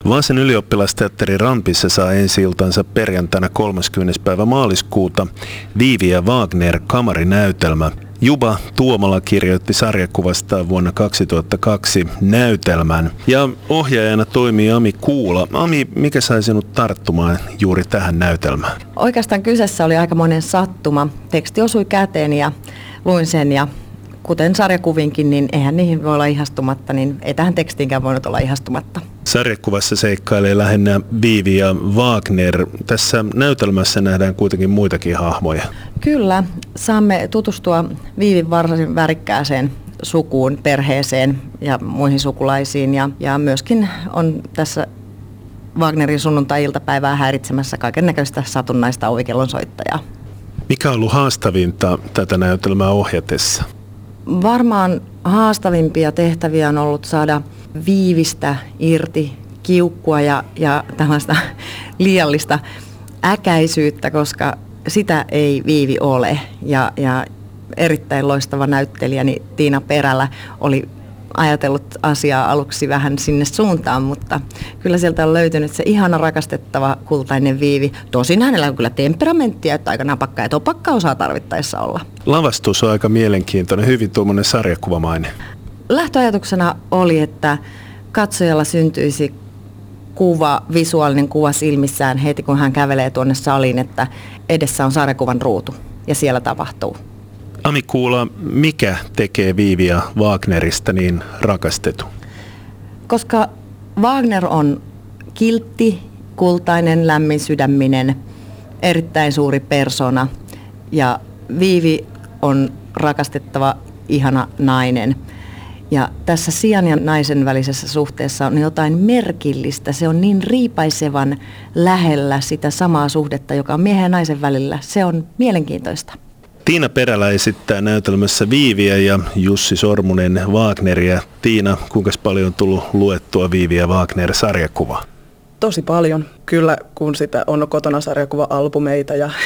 Vaasan ylioppilasteatteri Rampissa saa ensi-iltansa perjantaina 30. päivä maaliskuuta Viivi ja Wagner kamarinäytelmä. Juba Tuomola kirjoitti sarjakuvasta vuonna 2002 näytelmän ja ohjaajana toimii Ami Kuula. Ami, mikä sai sinut tarttumaan juuri tähän näytelmään? Oikeastaan kyseessä oli aikamoinen sattuma. Teksti osui käteen ja luin sen ja kuten sarjakuvinkin, niin eihän niihin voi olla ihastumatta, niin ei tähän tekstiinkään voinut olla ihastumatta. Sarjakuvassa seikkailee lähinnä Viivi ja Wagner. Tässä näytelmässä nähdään kuitenkin muitakin hahmoja. Kyllä, saamme tutustua Viivin varsin värikkääseen sukuun, perheeseen ja muihin sukulaisiin. Ja myöskin on tässä Wagnerin sunnuntai-iltapäivää häiritsemässä kaikennäköistä satunnaista ovikellonsoittajaa. Mikä on ollut haastavinta tätä näytelmää ohjatessa? Varmaan haastavimpia tehtäviä on ollut saada Viivistä irti kiukkua ja tällaista liiallista äkäisyyttä, koska sitä ei Viivi ole. Ja erittäin loistava näyttelijäni Tiina Perälä oli ajatellut asiaa aluksi vähän sinne suuntaan, mutta kyllä sieltä on löytynyt se ihana rakastettava kultainen Viivi. Tosin hänellä on kyllä temperamenttia, että aika napakka ja topakka osaa tarvittaessa olla. Lavastus on aika mielenkiintoinen, hyvin tuommoinen sarjakuvamainen. Lähtöajatuksena oli, että katsojalla syntyisi visuaalinen kuva silmissään heti kun hän kävelee tuonne saliin, että edessä on sarjakuvan ruutu ja siellä tapahtuu. Ami Kuula, mikä tekee Viivi ja Wagnerista niin rakastetun? Koska Wagner on kiltti, kultainen, lämmin sydäminen, erittäin suuri persona ja Viivi on rakastettava, ihana nainen. Ja tässä sian ja naisen välisessä suhteessa on jotain merkillistä. Se on niin riipaisevan lähellä sitä samaa suhdetta, joka on miehen ja naisen välillä. Se on mielenkiintoista. Tiina Perälä esittää näytelmässä Viiviä ja Jussi Sormunen Wagneria. Tiina, kuinka paljon on tullut luettua Viivi ja Wagner-sarjakuvaa? Tosi paljon. Kyllä, kun sitä on kotona sarjakuva-albumeita ja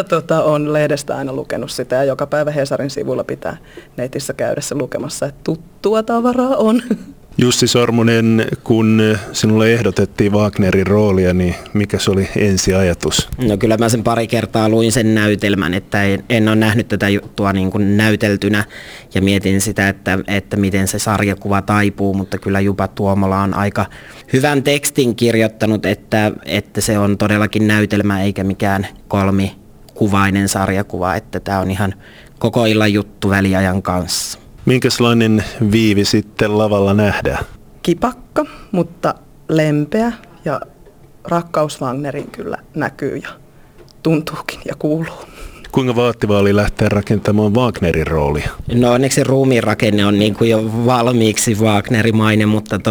on lehdestä aina lukenut sitä ja joka päivä Hesarin sivuilla pitää netissä käydessä lukemassa, että tuttua tavaraa on. Jussi Sormunen, kun sinulle ehdotettiin Wagnerin roolia, niin mikä se oli ensiajatus? No kyllä mä sen pari kertaa luin sen näytelmän, että en ole nähnyt tätä juttua niin kuin näyteltynä ja mietin sitä, että miten se sarjakuva taipuu, mutta kyllä Juba Tuomola on aika hyvän tekstin kirjoittanut, että se on todellakin näytelmä eikä mikään kolmikuvainen sarjakuva, että tämä on ihan koko illan juttu väliajan kanssa. Minkälainen Viivi sitten lavalla nähdään? Kipakka, mutta lempeä ja rakkaus Wagneriin kyllä näkyy ja tuntuukin ja kuuluu. Kuinka vaativaa oli lähteä rakentamaan Wagnerin roolia? No onneksi se ruumiin rakenne on niin kuin jo valmiiksi Wagnerimainen, mutta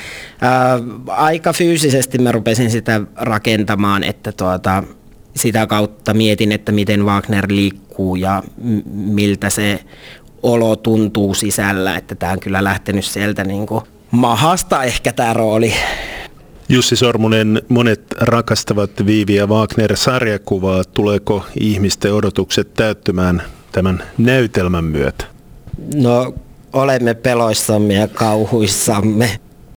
aika fyysisesti mä rupesin sitä rakentamaan, että sitä kautta mietin, että miten Wagner liikkuu ja miltä se olo tuntuu sisällä, että tämä on kyllä lähtenyt sieltä niin kuin mahasta ehkä tämä rooli. Jussi Sormunen, monet rakastavat Viivi ja Wagner-sarjakuvaa. Tuleeko ihmisten odotukset täyttymään tämän näytelmän myötä? No olemme peloissamme ja kauhuissamme.